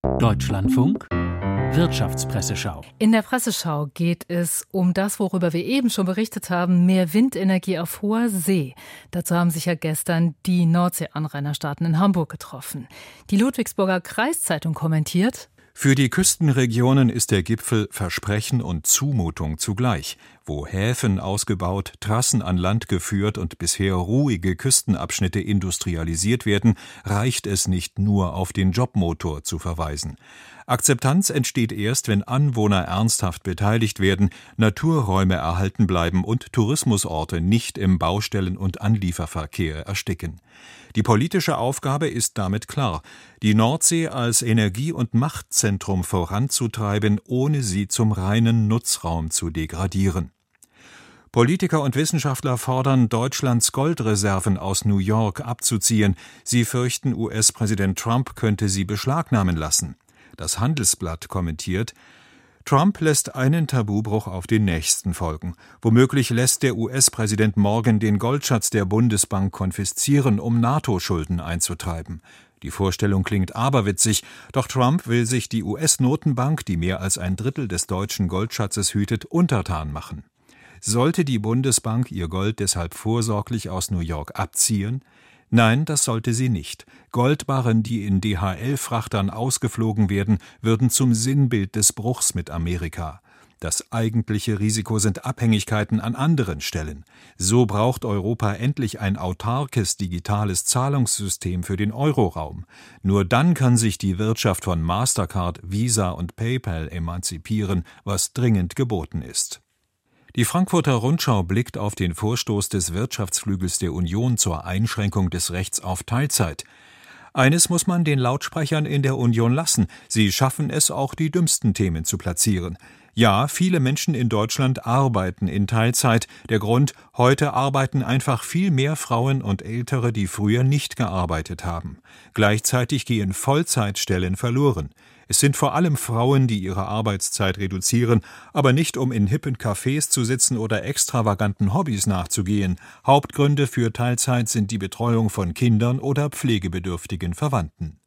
Deutschlandfunk Wirtschaftspresseschau. In der Presseschau geht es um das, worüber wir eben schon berichtet haben, mehr Windenergie auf hoher See. Dazu haben sich ja gestern die Nordsee-Anrainerstaaten in Hamburg getroffen. Die Ludwigsburger Kreiszeitung kommentiert: Für die Küstenregionen ist der Gipfel Versprechen und Zumutung zugleich. Wo Häfen ausgebaut, Trassen an Land geführt und bisher ruhige Küstenabschnitte industrialisiert werden, reicht es nicht nur auf den Jobmotor zu verweisen. Akzeptanz entsteht erst, wenn Anwohner ernsthaft beteiligt werden, Naturräume erhalten bleiben und Tourismusorte nicht im Baustellen- und Anlieferverkehr ersticken. Die politische Aufgabe ist damit klar: die Nordsee als Energie- und Machtzentrum voranzutreiben, ohne sie zum reinen Nutzraum zu degradieren. Politiker und Wissenschaftler fordern, Deutschlands Goldreserven aus New York abzuziehen. Sie fürchten, US-Präsident Trump könnte sie beschlagnahmen lassen. Das Handelsblatt kommentiert: Trump lässt einen Tabubruch auf den nächsten folgen. Womöglich lässt der US-Präsident morgen den Goldschatz der Bundesbank konfiszieren, um NATO-Schulden einzutreiben. Die Vorstellung klingt aberwitzig, doch Trump will sich die US-Notenbank, die mehr als ein Drittel des deutschen Goldschatzes hütet, untertan machen. Sollte die Bundesbank ihr Gold deshalb vorsorglich aus New York abziehen? Nein, das sollte sie nicht. Goldbarren, die in DHL-Frachtern ausgeflogen werden, würden zum Sinnbild des Bruchs mit Amerika. Das eigentliche Risiko sind Abhängigkeiten an anderen Stellen. So braucht Europa endlich ein autarkes digitales Zahlungssystem für den Euroraum. Nur dann kann sich die Wirtschaft von Mastercard, Visa und PayPal emanzipieren, was dringend geboten ist. Die Frankfurter Rundschau blickt auf den Vorstoß des Wirtschaftsflügels der Union zur Einschränkung des Rechts auf Teilzeit. Eines muss man den Lautsprechern in der Union lassen: Sie schaffen es, auch die dümmsten Themen zu platzieren. Ja, viele Menschen in Deutschland arbeiten in Teilzeit. Der Grund: heute arbeiten einfach viel mehr Frauen und Ältere, die früher nicht gearbeitet haben. Gleichzeitig gehen Vollzeitstellen verloren. Es sind vor allem Frauen, die ihre Arbeitszeit reduzieren, aber nicht um in hippen Cafés zu sitzen oder extravaganten Hobbys nachzugehen. Hauptgründe für Teilzeit sind die Betreuung von Kindern oder pflegebedürftigen Verwandten.